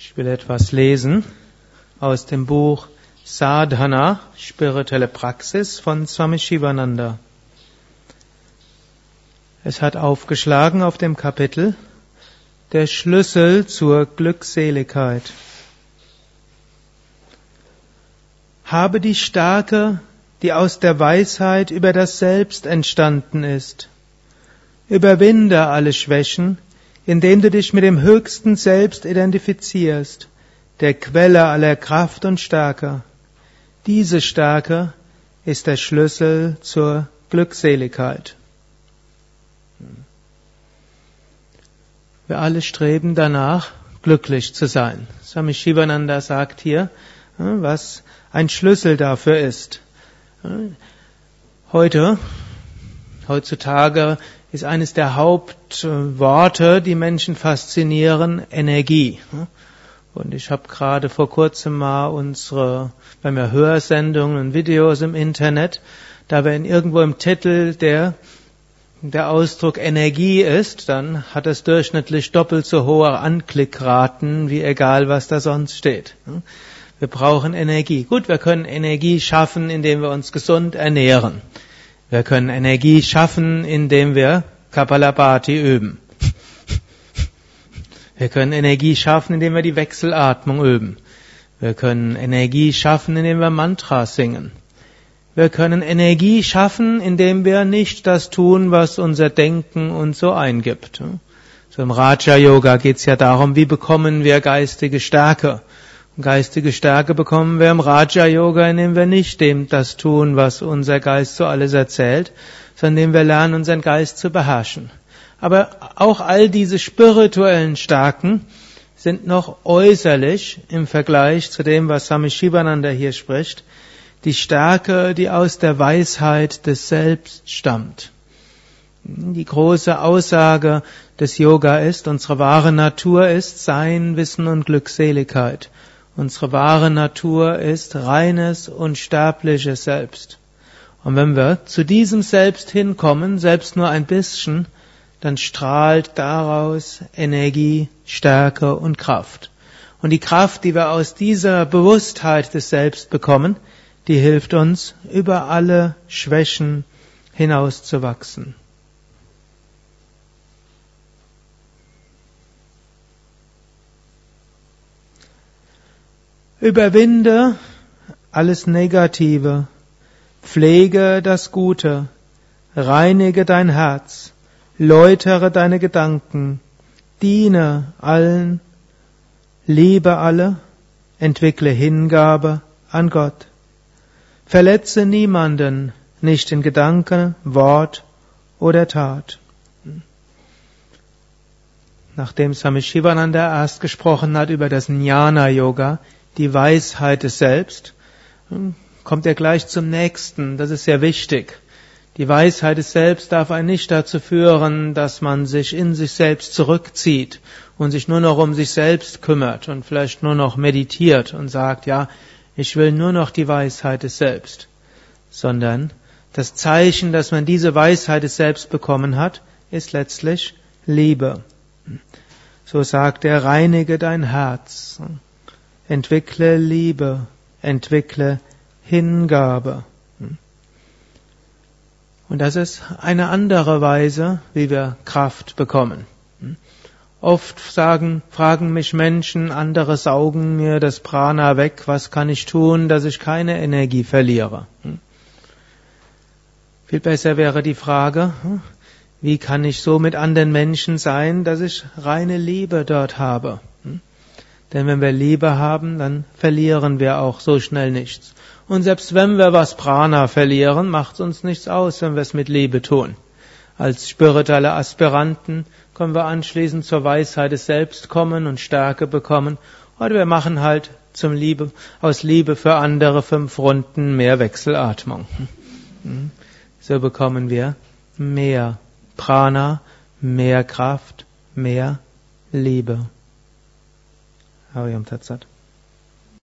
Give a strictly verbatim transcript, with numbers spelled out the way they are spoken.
Ich will etwas lesen aus dem Buch Sadhana, spirituelle Praxis von Swami Shivananda. Es hat aufgeschlagen auf dem Kapitel Der Schlüssel zur Glückseligkeit. Habe die Stärke, die aus der Weisheit über das Selbst entstanden ist. Überwinde alle Schwächen, indem du dich mit dem höchsten Selbst identifizierst, der Quelle aller Kraft und Stärke. Diese Stärke ist der Schlüssel zur Glückseligkeit. Wir alle streben danach, glücklich zu sein. Swami Shivananda sagt hier, was ein Schlüssel dafür ist. Heute, heutzutage ist eines der Hauptworte, die Menschen faszinieren, Energie. Und ich habe gerade vor kurzem mal unsere, bei mir Hörsendungen und Videos im Internet, da wenn irgendwo im Titel der der Ausdruck Energie ist, dann hat es durchschnittlich doppelt so hohe Anklickraten, wie egal was da sonst steht. Wir brauchen Energie. Gut, wir können Energie schaffen, indem wir uns gesund ernähren. Wir können Energie schaffen, indem wir Kapalabhati üben. Wir können Energie schaffen, indem wir die Wechselatmung üben. Wir können Energie schaffen, indem wir Mantras singen. Wir können Energie schaffen, indem wir nicht das tun, was unser Denken uns so eingibt. So im Raja Yoga geht es ja darum, wie bekommen wir geistige Stärke. Und geistige Stärke bekommen wir im Raja Yoga, indem wir nicht dem das tun, was unser Geist so alles erzählt, sondern indem wir lernen, unseren Geist zu beherrschen. Aber auch all diese spirituellen Stärken sind noch äußerlich im Vergleich zu dem, was Swami Shivananda hier spricht, die Stärke, die aus der Weisheit des Selbst stammt. Die große Aussage des Yoga ist, unsere wahre Natur ist Sein, Wissen und Glückseligkeit. Unsere wahre Natur ist reines, unsterbliches Selbst. Und wenn wir zu diesem Selbst hinkommen, selbst nur ein bisschen, dann strahlt daraus Energie, Stärke und Kraft. Und die Kraft, die wir aus dieser Bewusstheit des Selbst bekommen, die hilft uns, über alle Schwächen hinauszuwachsen. Überwinde alles Negative, pflege das Gute, reinige dein Herz, läutere deine Gedanken, diene allen, liebe alle, entwickle Hingabe an Gott. Verletze niemanden, nicht in Gedanken, Wort oder Tat. Nachdem Swami Shivananda erst gesprochen hat über das Jnana-Yoga, die Weisheit des Selbst, kommt er gleich zum nächsten. Das ist sehr wichtig. Die Weisheit des Selbst darf einen nicht dazu führen, dass man sich in sich selbst zurückzieht und sich nur noch um sich selbst kümmert und vielleicht nur noch meditiert und sagt, ja, ich will nur noch die Weisheit des Selbst. Sondern das Zeichen, dass man diese Weisheit des Selbst bekommen hat, ist letztlich Liebe. So sagt er, reinige dein Herz, entwickle Liebe, entwickle Hingabe. Und das ist eine andere Weise, wie wir Kraft bekommen. Oft sagen, fragen mich Menschen, andere saugen mir das Prana weg, was kann ich tun, dass ich keine Energie verliere? Viel besser wäre die Frage, wie kann ich so mit anderen Menschen sein, dass ich reine Liebe dort habe? Denn wenn wir Liebe haben, dann verlieren wir auch so schnell nichts. Und selbst wenn wir was Prana verlieren, macht es uns nichts aus, wenn wir es mit Liebe tun. Als spirituelle Aspiranten können wir anschließend zur Weisheit des Selbst kommen und Stärke bekommen. Oder wir machen halt zum Liebe, aus Liebe für andere fünf Runden mehr Wechselatmung. So bekommen wir mehr Prana, mehr Kraft, mehr Liebe. Hariom Tat Sat.